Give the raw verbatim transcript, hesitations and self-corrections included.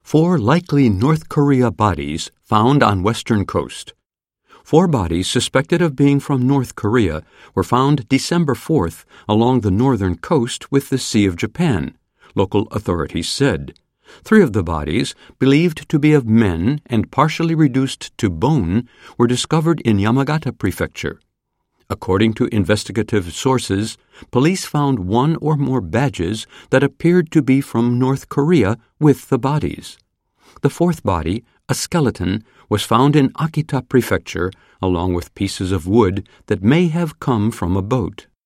Four likely North Korea bodies found on western coast. Four bodies suspected of being from North Korea were found December fourth along the northern coast with the Sea of Japan, local authorities said. Three of the bodies, believed to be of men and partially reduced to bone, were discovered in Yamagata Prefecture. According to investigative sources, police found one or more badges that appeared to be from North Korea with the bodies. The fourth body, a skeleton, was found in Akita Prefecture along with pieces of wood that may have come from a boat.